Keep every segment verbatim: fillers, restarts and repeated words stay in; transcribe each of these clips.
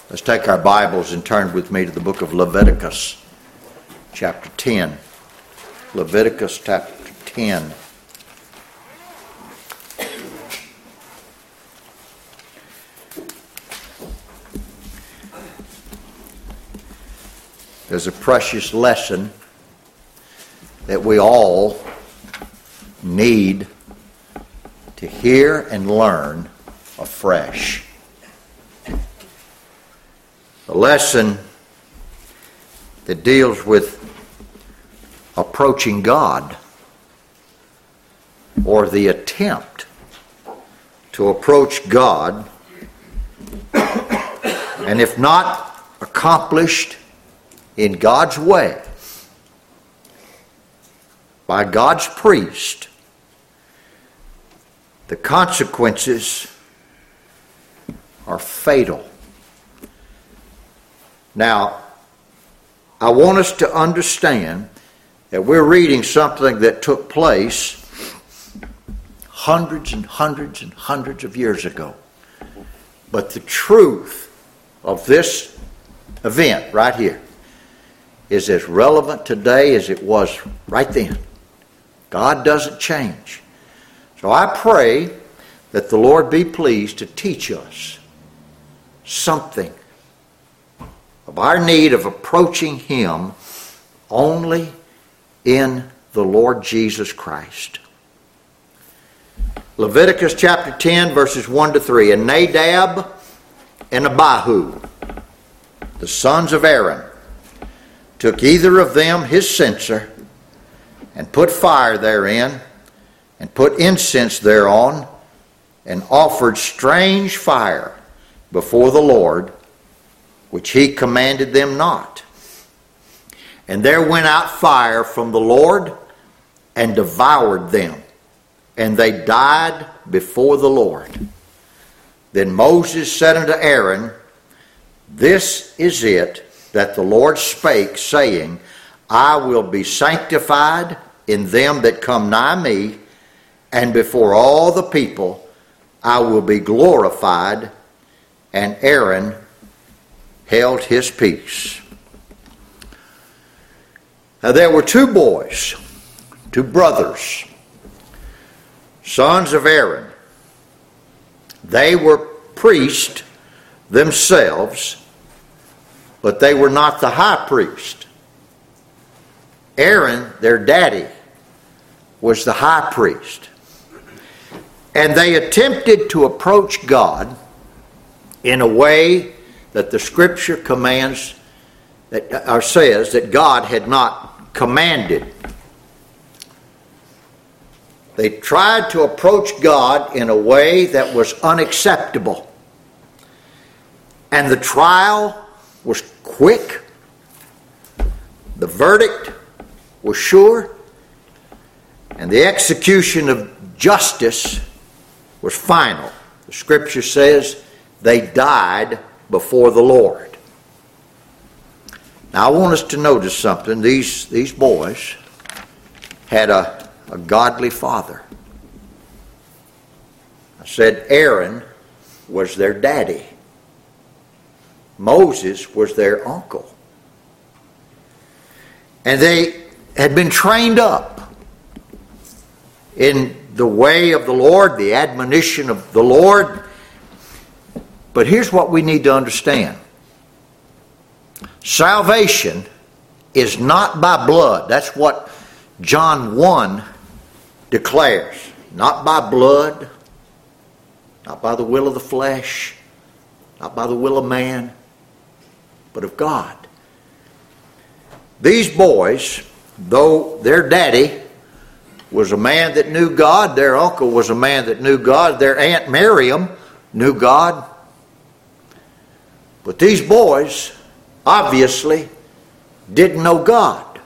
Let's take our Bibles and turn with me to the book of Leviticus, chapter ten. Leviticus chapter ten. There's a precious lesson that we all need to hear and learn afresh. A lesson that deals with approaching God, or the attempt to approach God, and if not accomplished in God's way, by God's priest, the consequences are fatal. Now, I want us to understand that we're reading something that took place hundreds and hundreds and hundreds of years ago. But the truth of this event right here is as relevant today as it was right then. God doesn't change. So I pray that the Lord be pleased to teach us something of our need of approaching Him only in the Lord Jesus Christ. Leviticus chapter ten, verses one to three. And Nadab and Abihu, the sons of Aaron, took either of them his censer, and put fire therein, and put incense thereon, and offered strange fire before the Lord, which he commanded them not. And there went out fire from the Lord, and devoured them, and they died before the Lord. Then Moses said unto Aaron, This is it that the Lord spake, saying, I will be sanctified in them that come nigh me, and before all the people I will be glorified. And Aaron held his peace. Now there were two boys, two brothers, sons of Aaron. They were priests themselves, but they were not the high priest. Aaron, their daddy, was the high priest. And they attempted to approach God in a way that the Scripture commands, that or says that God had not commanded. They tried to approach God in a way that was unacceptable. And the trial was quick. The verdict was sure. And the execution of justice was final. The Scripture says they died before the Lord. Now I want us to notice something. These, these boys had a, a godly father. I said Aaron was their daddy. Moses was their uncle. And they had been trained up in the way of the Lord, the admonition of the Lord. But here's what we need to understand. Salvation is not by blood. That's what John one declares. Not by blood, not by the will of the flesh, not by the will of man, but of God. These boys, though their daddy was a man that knew God, their uncle was a man that knew God, their Aunt Miriam knew God, but these boys obviously didn't know God.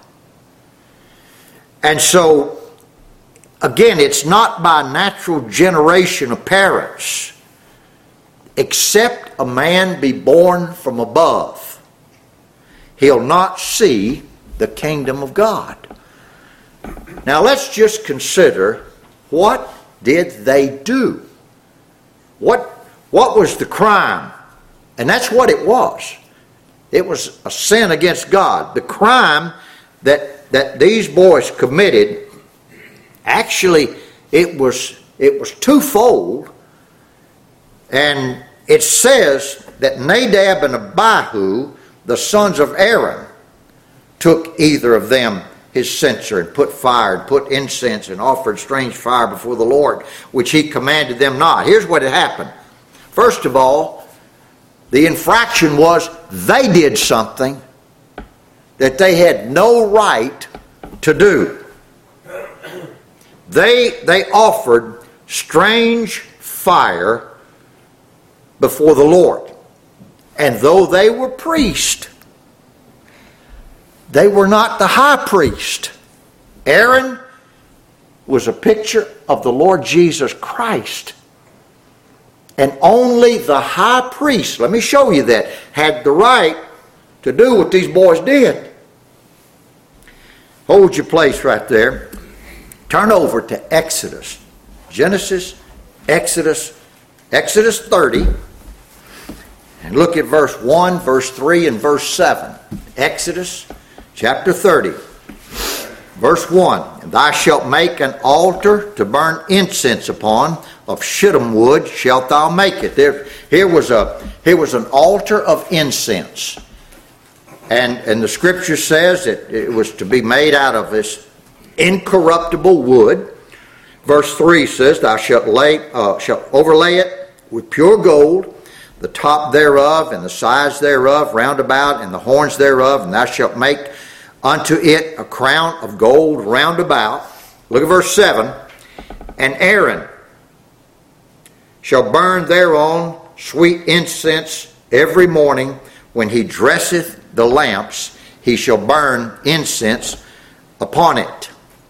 And so, again, it's not by natural generation of parents, except a man be born from above, he'll not see the kingdom of God. Now let's just consider, what did they do? What, what was the crime And that's what it was. It was a sin against God. The crime that, that these boys committed, actually, it was, it was twofold. And it says that Nadab and Abihu, the sons of Aaron, took either of them his censer and put fire and put incense and offered strange fire before the Lord, which he commanded them not. Here's what had happened. First of all, the infraction was they did something that they had no right to do. They, they offered strange fire before the Lord. And though they were priests, they were not the high priest. Aaron was a picture of the Lord Jesus Christ. And only the high priest, let me show you that, had the right to do what these boys did. Hold your place right there. Turn over to Exodus. Genesis, Exodus, Exodus thirty. And look at verse one, verse three, and verse seven. Exodus chapter thirty. Verse one. And thou shalt make an altar to burn incense upon. Of shittim wood shalt thou make it. There, here was a here was an altar of incense. And, and the scripture says that it was to be made out of this incorruptible wood. Verse three says, thou shalt lay uh, shalt overlay it with pure gold, the top thereof and the sides thereof round about, and the horns thereof, and thou shalt make unto it a crown of gold round about. Look at verse seven. And Aaron shall burn thereon sweet incense every morning when he dresseth the lamps, he shall burn incense upon it.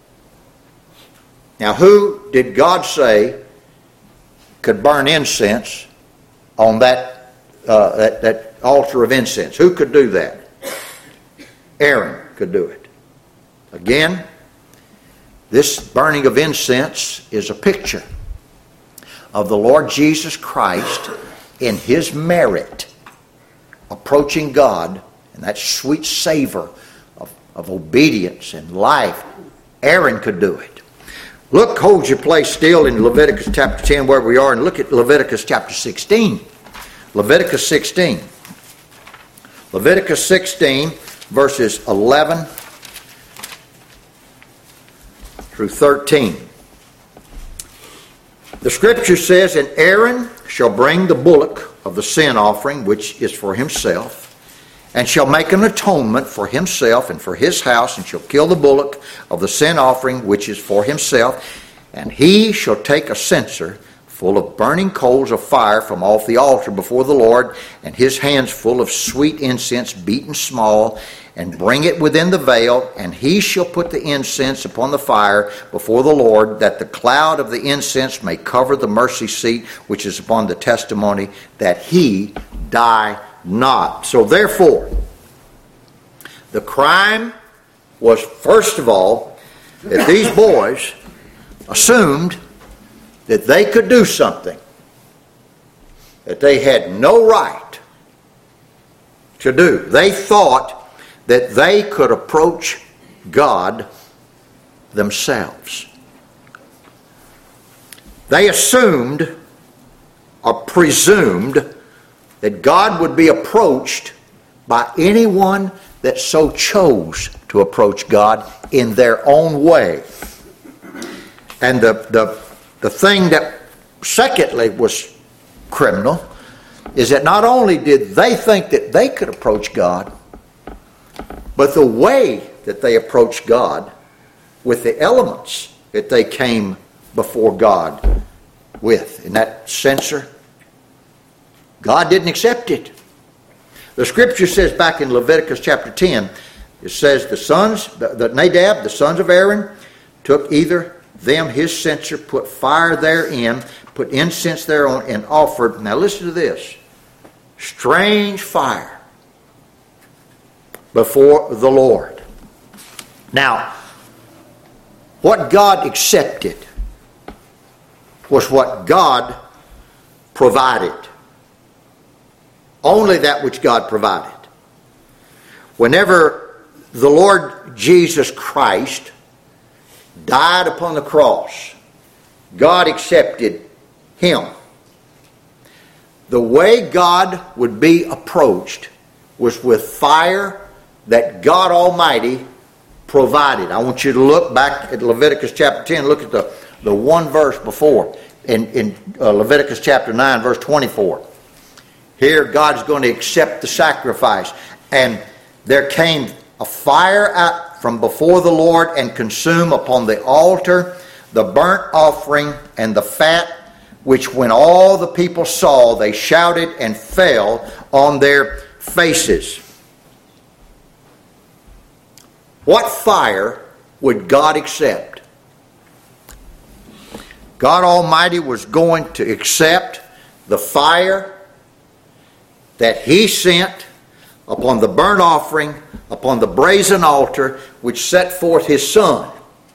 Now, who did God say could burn incense on that, uh, that, that altar of incense? Who could do that? Aaron could do it. Again, this burning of incense is a picture of the Lord Jesus Christ in his merit approaching God, and that sweet savor of, of obedience and life. Aaron could do it. Look, hold your place still in Leviticus chapter ten where we are, and look at Leviticus chapter sixteen. Leviticus sixteen. Leviticus sixteen, verses eleven through thirteen. The scripture says, and Aaron shall bring the bullock of the sin offering, which is for himself, and shall make an atonement for himself and for his house, and shall kill the bullock of the sin offering, which is for himself. And he shall take a censer full of burning coals of fire from off the altar before the Lord, and his hands full of sweet incense beaten small, and bring it within the veil, and he shall put the incense upon the fire before the Lord, that the cloud of the incense may cover the mercy seat which is upon the testimony, that he die not. So therefore, the crime was, first of all, that these boys assumed that they could do something that they had no right to do. They thought that they could approach God themselves. They assumed or presumed that God would be approached by anyone that so chose to approach God in their own way. And the, the, the thing that secondly was criminal is that not only did they think that they could approach God, but the way that they approached God with the elements that they came before God with. In that censer, God didn't accept it. The scripture says back in Leviticus chapter ten, it says the sons, the, the Nadab, the sons of Aaron, took either them his censer, put fire therein, put incense thereon, and offered, now listen to this, strange fire before the Lord. Now, what God accepted was what God provided. Only that which God provided. Whenever the Lord Jesus Christ died upon the cross, God accepted him. The way God would be approached was with fire that God Almighty provided. I want you to look back at Leviticus chapter ten. Look at the, the one verse before. In, in uh, Leviticus chapter nine, verse twenty-four. Here God's going to accept the sacrifice. And there came a fire out from before the Lord and consumed upon the altar the burnt offering and the fat, which when all the people saw, they shouted and fell on their faces. What fire would God accept? God Almighty was going to accept the fire that he sent upon the burnt offering, upon the brazen altar, which set forth his Son.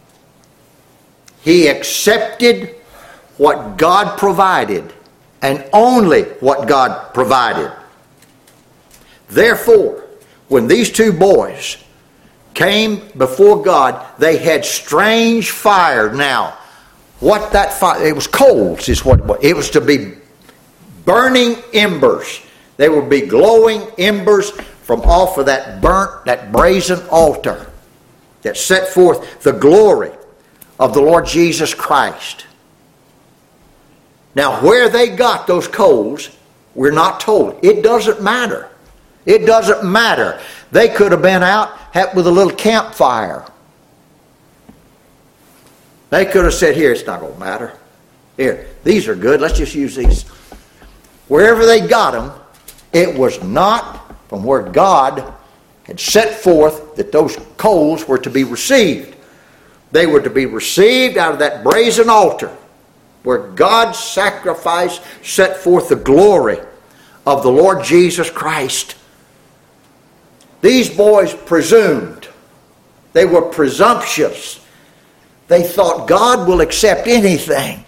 He accepted what God provided, and only what God provided. Therefore, when these two boys came before God, they had strange fire. Now, what that fire, it was coals is what it was. It was to be burning embers. They would be glowing embers from off of that burnt, that brazen altar that set forth the glory of the Lord Jesus Christ. Now, where they got those coals, we're not told. It doesn't matter. It doesn't matter. They could have been out with a little campfire. They could have said, here, it's not going to matter. Here, these are good. Let's just use these. Wherever they got them, it was not from where God had set forth that those coals were to be received. They were to be received out of that brazen altar where God's sacrifice set forth the glory of the Lord Jesus Christ. These boys presumed. They were presumptuous. They thought God will accept anything.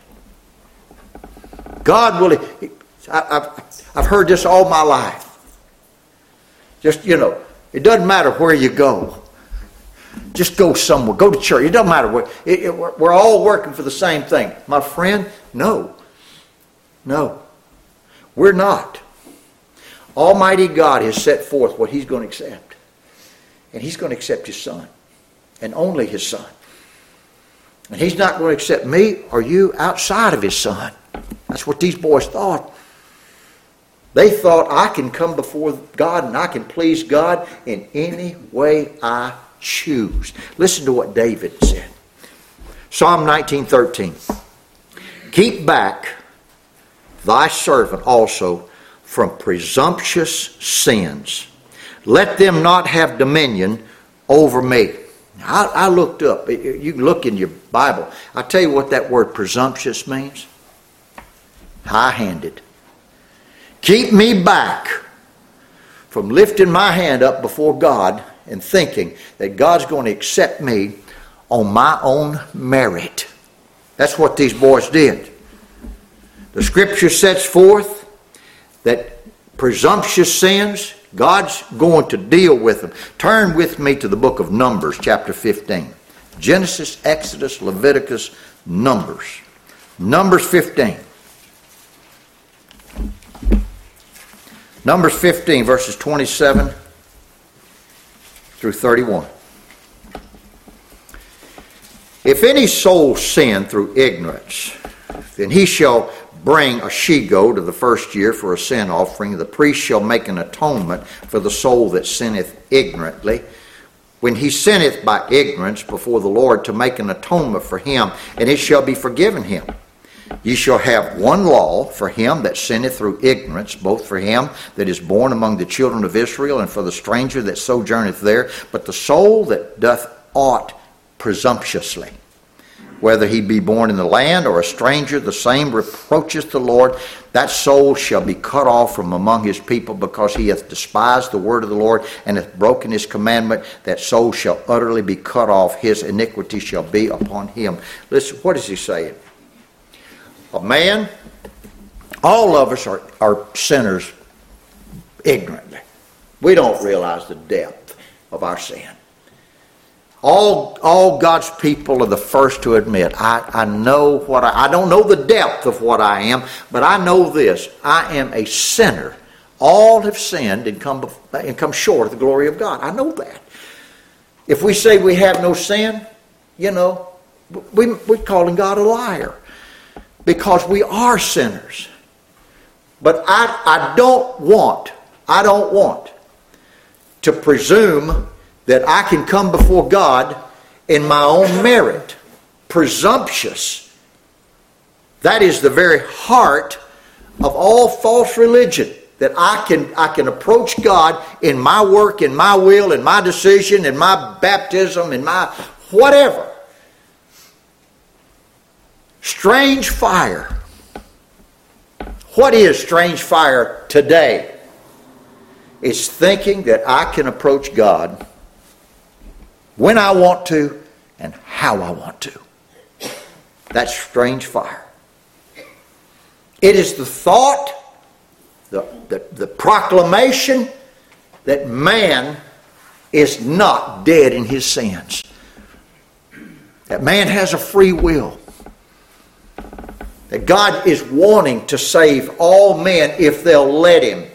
God will... I've, I've heard this all my life. Just, you know, it doesn't matter where you go. Just go somewhere. Go to church. It doesn't matter where. It, it, we're, we're all working for the same thing. My friend, no. No. We're not. Almighty God has set forth what he's going to accept. And he's going to accept his Son. And only his Son. And he's not going to accept me or you outside of his Son. That's what these boys thought. They thought, I can come before God and I can please God in any way I choose. Listen to what David said. Psalm nineteen thirteen. Keep back thy servant also from presumptuous sins. Let them not have dominion over me. I, I looked up. You can look in your Bible. I'll tell you what that word presumptuous means. High-handed. Keep me back from lifting my hand up before God and thinking that God's going to accept me on my own merit. That's what these boys did. The Scripture sets forth that presumptuous sins, God's going to deal with them. Turn with me to the book of Numbers, chapter fifteen. Genesis, Exodus, Leviticus, Numbers. Numbers fifteen. Numbers fifteen, verses twenty-seven through thirty-one. If any soul sin through ignorance, then he shall bring a she-goat of the first year for a sin offering. The priest shall make an atonement for the soul that sinneth ignorantly, when he sinneth by ignorance before the Lord, to make an atonement for him, and it shall be forgiven him. Ye shall have one law for him that sinneth through ignorance, both for him that is born among the children of Israel, and for the stranger that sojourneth there. But the soul that doth aught presumptuously, whether he be born in the land or a stranger, the same reproacheth the Lord. That soul shall be cut off from among his people, because he hath despised the word of the Lord, and hath broken his commandment. That soul shall utterly be cut off. His iniquity shall be upon him. Listen, what is he saying? A man, all of us are, are sinners ignorantly. We don't realize the depth of our sin. All, all God's people are the first to admit, I, I know what I, I don't know the depth of what I am, but I know this. I am a sinner. All have sinned and come, and come short of the glory of God. I know that. If we say we have no sin, you know, we, we're calling God a liar. Because we are sinners. But I, I don't want, I don't want to presume that I can come before God in my own merit. Presumptuous. That is the very heart of all false religion. That I can, I can approach God in my work, in my will, in my decision, in my baptism, in my whatever. Strange fire. What is strange fire today? It's thinking that I can approach God when I want to and how I want to. That's strange fire. It is the thought, the, the, the proclamation that man is not dead in his sins. That man has a free will. That God is wanting to save all men if they'll let Him.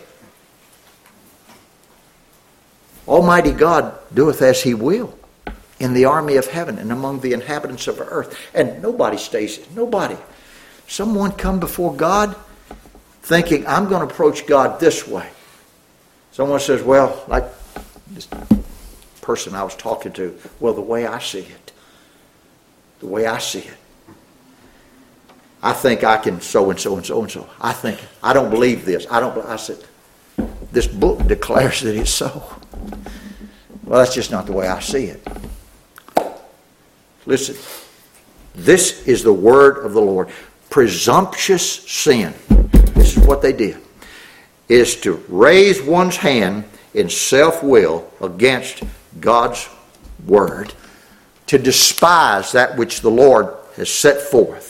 Almighty God doeth as He will in the army of heaven and among the inhabitants of the earth. And nobody stays, nobody. Someone come before God thinking, I'm going to approach God this way. Someone says, well, like this person I was talking to, well, the way I see it. The way I see it. I think I can so and so and so and so. I think, I don't believe this. I don't, I said, this book declares that it's so. Well, that's just not the way I see it. Listen, this is the word of the Lord. Presumptuous sin, this is what they did, is to raise one's hand in self-will against God's word, to despise that which the Lord has set forth.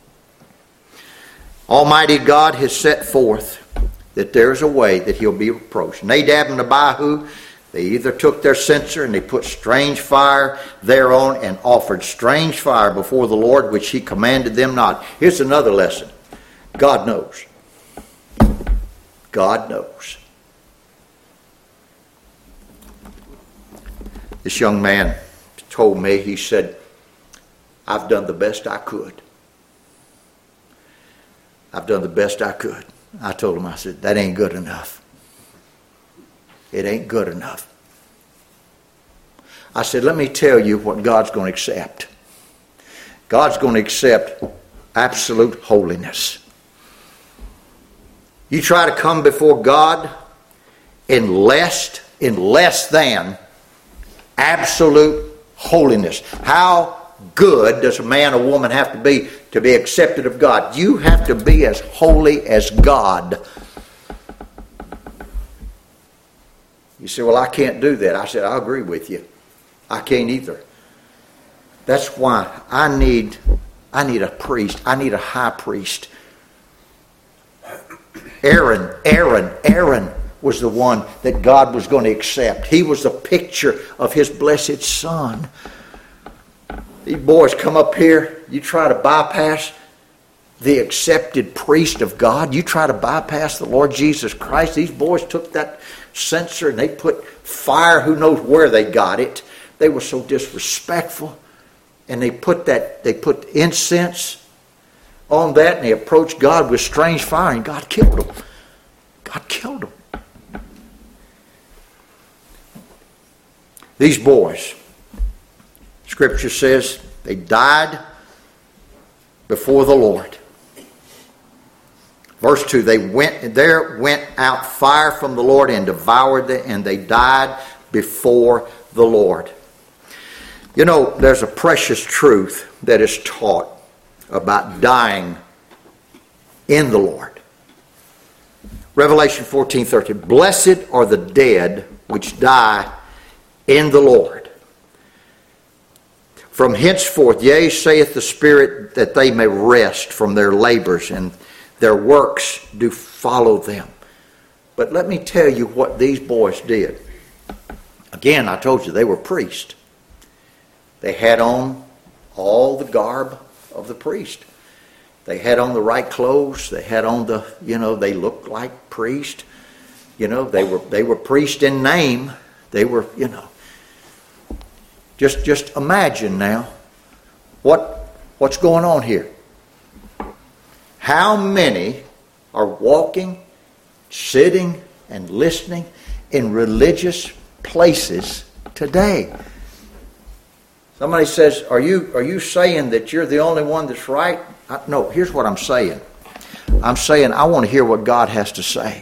Almighty God has set forth that there's a way that He'll be approached. Nadab and Abihu, they either took their censer and they put strange fire thereon and offered strange fire before the Lord, which He commanded them not. Here's another lesson. God knows. God knows. This young man told me, he said, I've done the best I could. I've done the best I could. I told him, I said, that ain't good enough. It ain't good enough. I said, let me tell you what God's going to accept. God's going to accept absolute holiness. You try to come before God in less, in less than absolute holiness. How good does a man or woman have to be to be accepted of God? You have to be as holy as God. You say, well, I can't do that. I said, I agree with you. I can't either. That's why I need, I need a priest. I need a high priest. Aaron, Aaron, Aaron was the one that God was going to accept. He was the picture of His blessed Son. These boys come up here, you try to bypass the accepted priest of God. You try to bypass the Lord Jesus Christ. These boys took that censer and they put fire, who knows where they got it. They were so disrespectful. And they put that, they put incense on that and they approached God with strange fire and God killed them. God killed them. These boys, Scripture says they died before the Lord. Verse two, they went, there went out fire from the Lord and devoured them, and they died before the Lord. You know, there's a precious truth that is taught about dying in the Lord. Revelation fourteen thirteen, blessed are the dead which die in the Lord. From henceforth, yea, saith the Spirit, that they may rest from their labors, and their works do follow them. But let me tell you what these boys did. Again, I told you they were priests. They had on all the garb of the priest. They had on the right clothes. They had on the, you know, they looked like priests. You know, they were they were priests in name. They were, you know. Just just imagine now what what's going on here. How many are walking, sitting, and listening in religious places today? Somebody says, are you are you saying that you're the only one that's right? I, no, here's what I'm saying. I'm saying I want to hear what God has to say.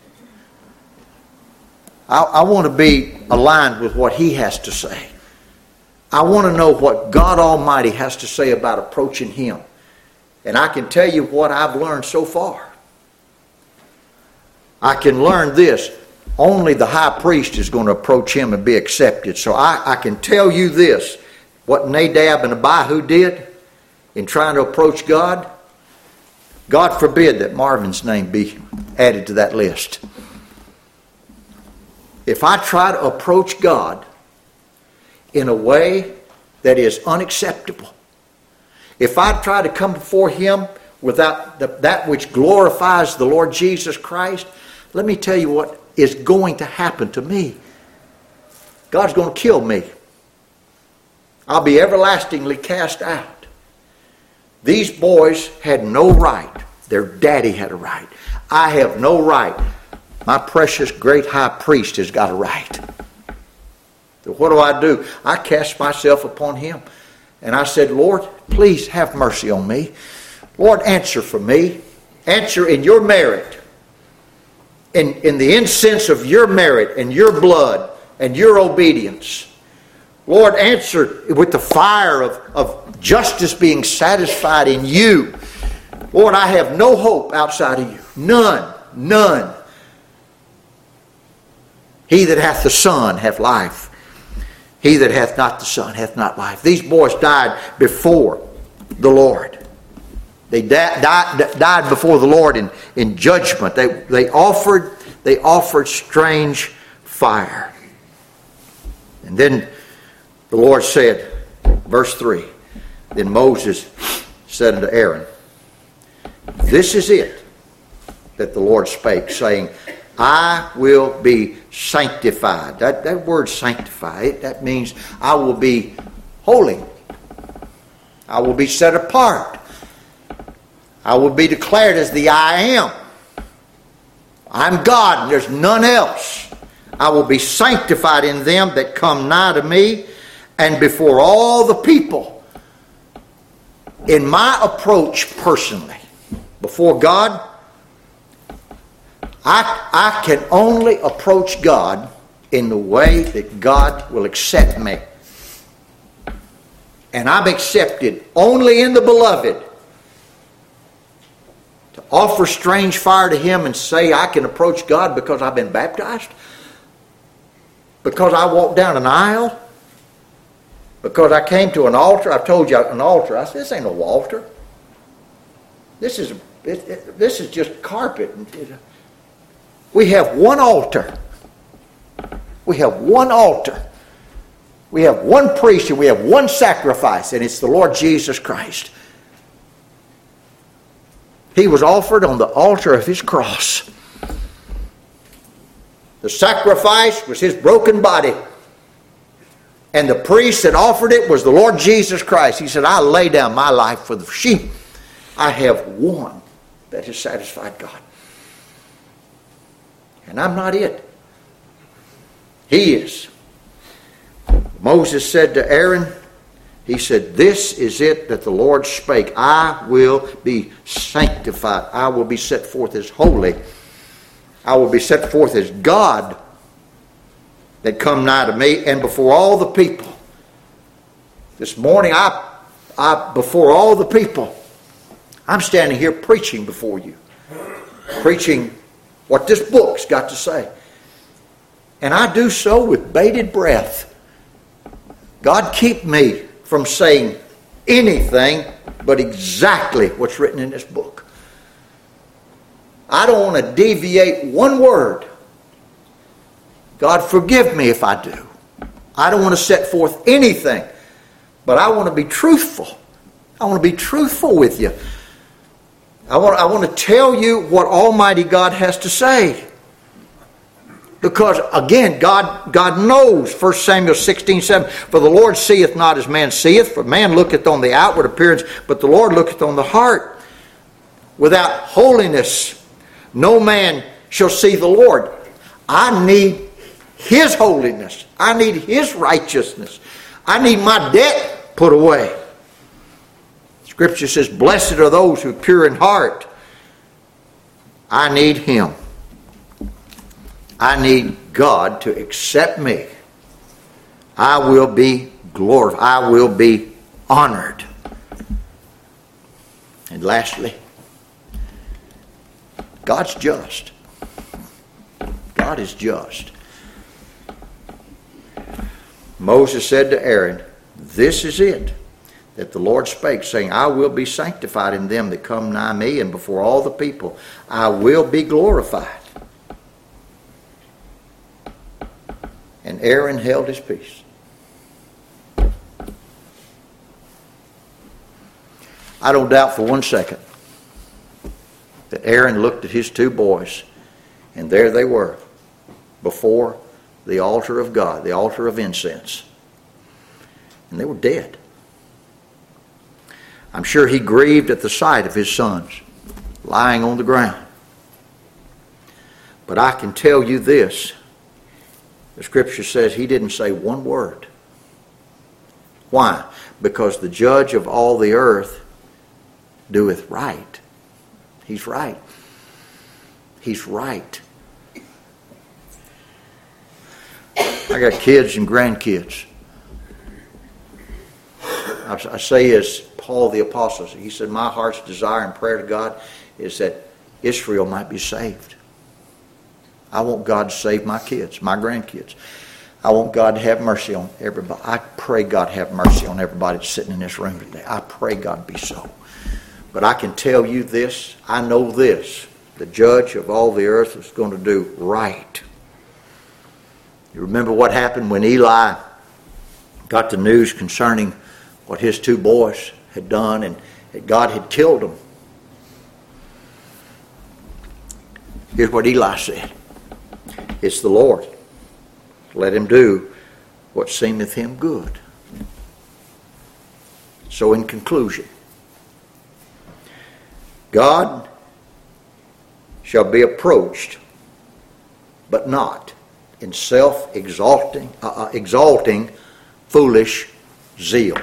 I, I want to be aligned with what He has to say. I want to know what God Almighty has to say about approaching Him. And I can tell you what I've learned so far. I can learn this. Only the high priest is going to approach Him and be accepted. So I, I can tell you this. What Nadab and Abihu did in trying to approach God, God forbid that Marvin's name be added to that list. If I try to approach God in a way that is unacceptable, if I try to come before Him without the, that which glorifies the Lord Jesus Christ, let me tell you what is going to happen to me. God's going to kill me. I'll be everlastingly cast out. These boys had no right. Their daddy had a right. I have no right. My precious great high priest has got a right. So what do I do? I cast myself upon Him. And I said, Lord, please have mercy on me. Lord, answer for me. Answer in your merit. In, in the incense of your merit and your blood and your obedience. Lord, answer with the fire of, of justice being satisfied in you. Lord, I have no hope outside of you. None. None. He that hath the Son hath life. He that hath not the Son hath not life. These boys died before the Lord. They di- di- died before the Lord in, in judgment. They, they offered they offered strange fire. And then the Lord said, verse three, then Moses said unto Aaron, this is it that the Lord spake, saying, I will be sanctified. That, that word sanctified, that means I will be holy. I will be set apart. I will be declared as the I am. I'm God and there's none else. I will be sanctified in them that come nigh to me, and before all the people. In my approach personally, before God, I, I can only approach God in the way that God will accept me. And I'm accepted only in the beloved. To offer strange fire to Him and say I can approach God because I've been baptized? Because I walked down an aisle? Because I came to an altar? I told you an altar. I said, this ain't no altar. This is, it, it, this is just carpet. We have one altar. We have one altar. We have one priest and we have one sacrifice, and it's the Lord Jesus Christ. He was offered on the altar of His cross. The sacrifice was His broken body. And the priest that offered it was the Lord Jesus Christ. He said, I lay down my life for the sheep. I have one that has satisfied God. And I'm not it. He is. Moses said to Aaron, he said, this is it that the Lord spake. I will be sanctified. I will be set forth as holy. I will be set forth as God that come nigh to me, and before all the people. This morning, I, I before all the people, I'm standing here preaching before you. Preaching what this book's got to say. And I do so with bated breath. God keep me from saying anything but exactly what's written in this book. I don't want to deviate one word. God, forgive me if I do. I don't want to set forth anything, but I want to be truthful. I want to be truthful with you. I want, I want to tell you what Almighty God has to say. Because, again, God, God knows, First Samuel sixteen seven, for the Lord seeth not as man seeth, for man looketh on the outward appearance, but the Lord looketh on the heart. Without holiness, no man shall see the Lord. I need His holiness. I need His righteousness. I need my debt put away. Scripture says, blessed are those who are pure in heart. I need Him. I need God to accept me. I will be glorified. I will be honored. And lastly, God's just. God is just. Moses said to Aaron, this is it, that the Lord spake, saying, I will be sanctified in them that come nigh me, and before all the people I will be glorified. And Aaron held his peace. I don't doubt for one second that Aaron looked at his two boys, and there they were before the altar of God, the altar of incense. And they were dead. I'm sure he grieved at the sight of his sons lying on the ground. But I can tell you this. The Scripture says he didn't say one word. Why? Because the judge of all the earth doeth right. He's right. He's right. I got kids and grandkids. I say as Paul the Apostle, he said, my heart's desire and prayer to God is that Israel might be saved. I want God to save my kids, my grandkids. I want God to have mercy on everybody. I pray God have mercy on everybody that's sitting in this room today. I pray God be so. But I can tell you this, I know this, the judge of all the earth is going to do right. You remember what happened when Eli got the news concerning what his two boys had done and that God had killed them. Here's what Eli said. It's the Lord. Let him do what seemeth him good. So in conclusion, God shall be approached, but not in self-exalting, uh, exalting, foolish zeal.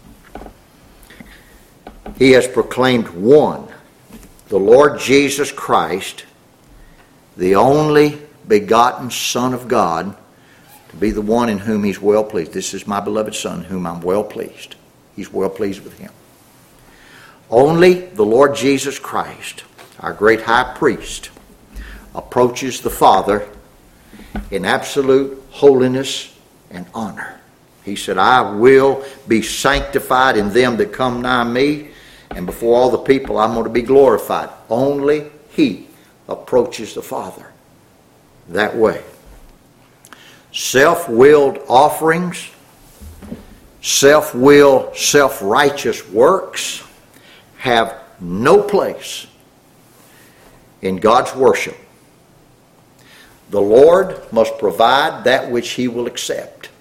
He has proclaimed one, the Lord Jesus Christ, the only begotten Son of God, to be the one in whom He's well pleased. This is my beloved Son, whom I'm well pleased. He's well pleased with Him. Only the Lord Jesus Christ, our great high priest, approaches the Father in absolute holiness and honor. He said, I will be sanctified in them that come nigh me, and before all the people I'm going to be glorified. Only He approaches the Father that way. Self-willed offerings, self-willed, self-righteous works have no place in God's worship. The Lord must provide that which He will accept.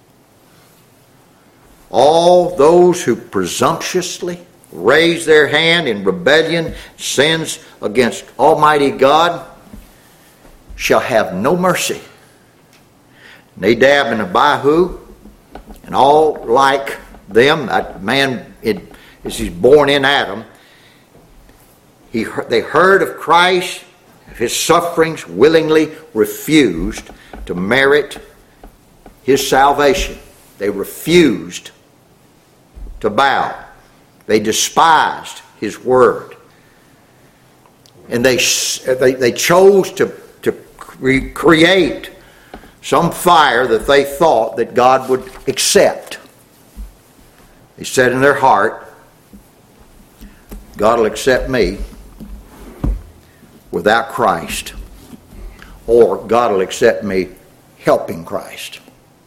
All those who presumptuously raise their hand in rebellion, sins against Almighty God, shall have no mercy. Nadab and Abihu, and all like them, that man, it, as he's born in Adam, he, they heard of Christ, of His sufferings, willingly refused to merit His salvation. They refused to bow. They despised His word. And they, they, they chose to, to create some fire that they thought that God would accept. They said in their heart, God will accept me, without Christ, or God will accept me helping Christ.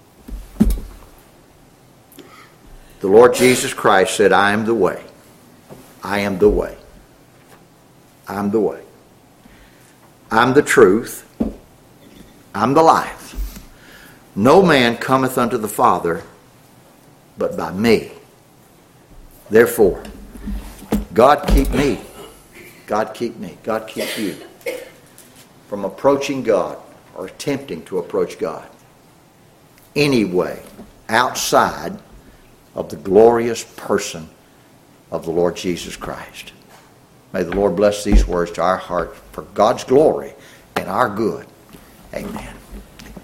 The Lord Jesus Christ said, I am the way. I am the way. I'm the way. I'm the truth. I'm the life. No man cometh unto the Father but by me. Therefore, God keep me. God keep me. God keep you from approaching God or attempting to approach God anyway outside of the glorious person of the Lord Jesus Christ. May the Lord bless these words to our heart for God's glory and our good. Amen.